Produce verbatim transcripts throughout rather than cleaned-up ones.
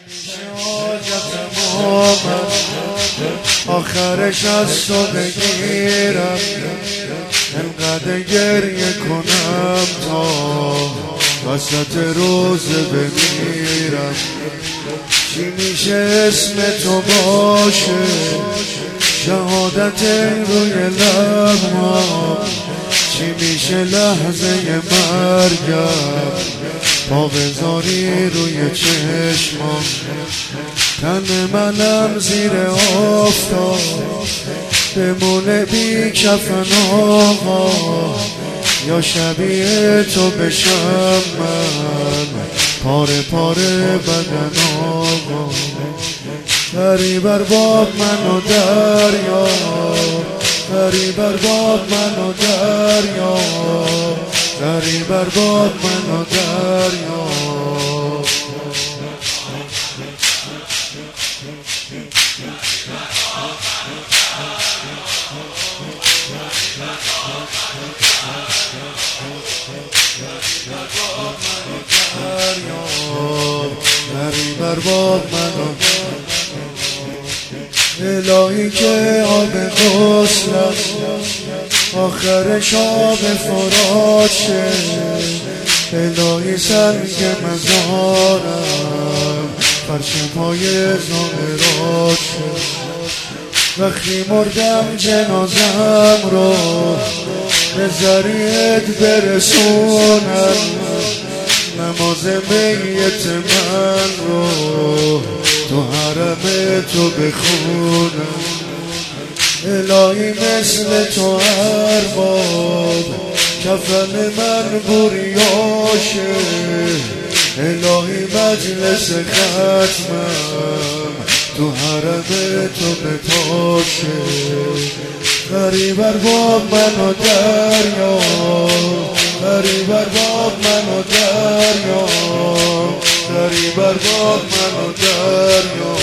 حاجتمو من آخرش از تو بگیرم، انقدر گریه کنم تا وسط روز بمیرم. چی میشه اسم تو باشه شهادت روی لبم، چی میشه لحظه مرگم پا بذاری روی چشمم. تن منم زیر آفتاب بمونه بی کفن آقا، یا شبیه تو بشم من پاره پاره بدن آقا. بری بر باب منو دریا، بری بر باب منو دریا، بری بر باب منو دریا. بری بر باب منو الهی که آب غسلم آخرش آب فرات شه، الهی سنگ مزارم فرش پای زهرات شه. وقتی مردم جنازم رو به ذریعت برسونم، نماز میت من رو تو حرم تو بخونم. الهی مثل تو ارباب کفن من بوریاشه، الهی مجلس ختمم تو حرم تو بتاشه. بری بر باب منو دریا، بری بر باب منو دریا، بری بر باب منو دریا.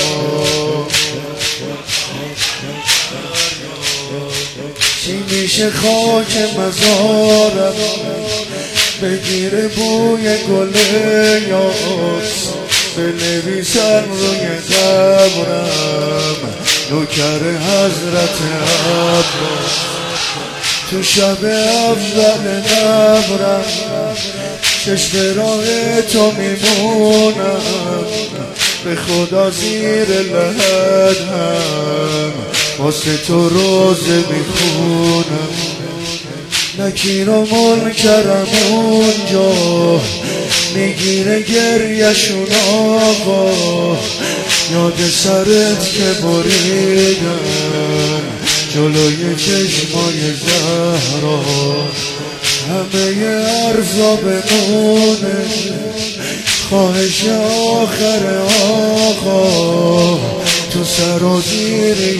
چی میشه خاک مزارم بگیره بوی گل یاس، بنویسن روی قبرم نوکر حضرت عباس. تو شب اول نبرم چشم راه تو میمونم، به خدا زیر لحد هم واسه تو روزه میخونم. نکیر و منکرم اونجا میگیره گریهشون آقا، یاد سرت که بریدم جلوی چشمای زهرا. همه ارزا بمونه خواهش آخر آقا، تو سرازیری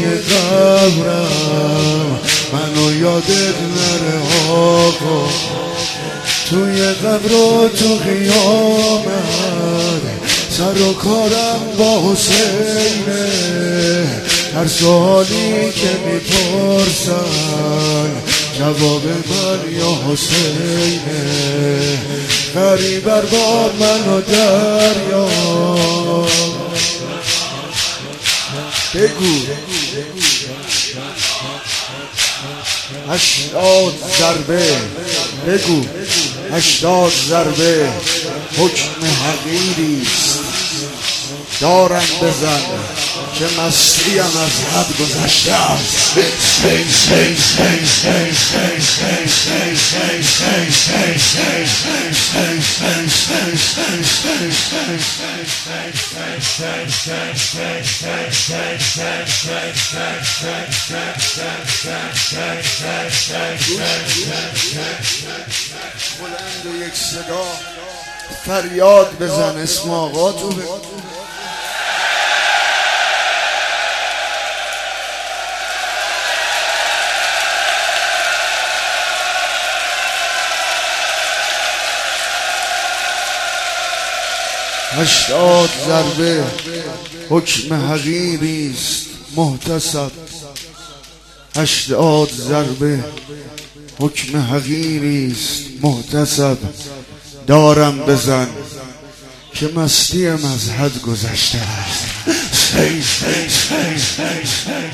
قبرم منو یادت نره آقا. توی قبر و تو قیامت سر و کارم با حسینه، هر سوالی که میپرسن جواب من یا حسینه. بری بر باب منو دریا، بگو هشتاد ضربه، بگو هشتاد ضربه حکم حقیریست دارم بزن که مستیم از حد گذشته است. بلند و یک صدا فریاد بزن اسم آقا تو بگو. هشتاد ضربه حکم حقیریست محتسب، هشتاد ضربه حکم حقیریست محتسب، دارم بزن که مستی مذهب گذشته است.